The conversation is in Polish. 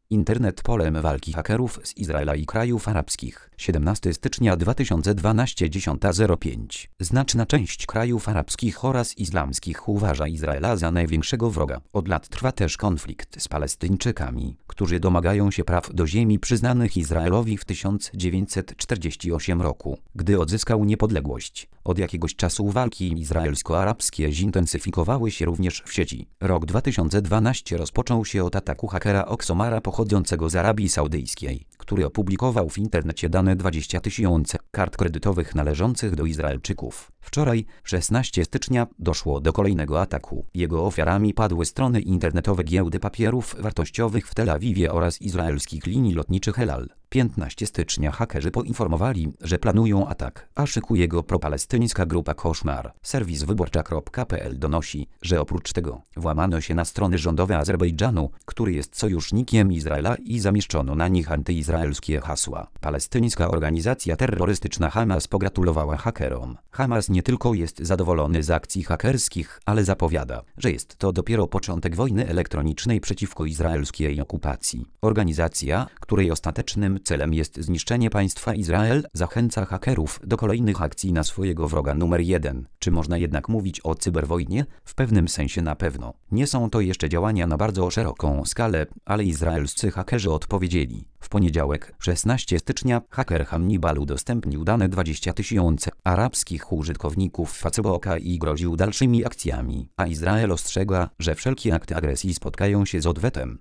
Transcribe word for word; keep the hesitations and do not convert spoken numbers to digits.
Internet polem walki hakerów z Izraela i krajów arabskich. siedemnastego stycznia dwa tysiące dwunastego, dziesiąta zero pięć. Znaczna część krajów arabskich oraz islamskich uważa Izraela za największego wroga. Od lat trwa też konflikt z Palestyńczykami, którzy domagają się praw do ziemi przyznanych Izraelowi w tysiąc dziewięćset czterdziestym ósmym roku, gdy odzyskał niepodległość. Od jakiegoś czasu walki izraelsko-arabskie zintensyfikowały się również w sieci. Rok dwa tysiące dwunasty rozpoczął się od ataku hakera Oksomara pochodzącego z Arabii Saudyjskiej, który opublikował w internecie dane dwudziestu tysięcy kart kredytowych należących do Izraelczyków. Wczoraj, szesnastego stycznia, doszło do kolejnego ataku. Jego ofiarami padły strony internetowe giełdy papierów wartościowych w Tel Awiwie oraz izraelskich linii lotniczych El Al. piętnastego stycznia hakerzy poinformowali, że planują atak, a szykuje go propalestyńska grupa Koszmar. Serwis wyborcza kropka pe el donosi, że oprócz tego włamano się na strony rządowe Azerbejdżanu, który jest sojusznikiem Izraela, i zamieszczono na nich antyizraelskie hasła. Palestyńska organizacja terrorystyczna Hamas pogratulowała hakerom. Hamas nie tylko jest zadowolony z akcji hakerskich, ale zapowiada, że jest to dopiero początek wojny elektronicznej przeciwko izraelskiej okupacji. Organizacja, której ostatecznym celem jest zniszczenie państwa Izrael, zachęca hakerów do kolejnych akcji na swojego wroga numer jeden. Czy można jednak mówić o cyberwojnie? W pewnym sensie na pewno. Nie są to jeszcze działania na bardzo szeroką skalę, ale izraelscy hakerzy odpowiedzieli. W poniedziałek, szesnastego stycznia, haker Hannibal udostępnił dane dwudziestu tysięcy arabskich użytkowników Facebooka i groził dalszymi akcjami, a Izrael ostrzega, że wszelkie akty agresji spotkają się z odwetem.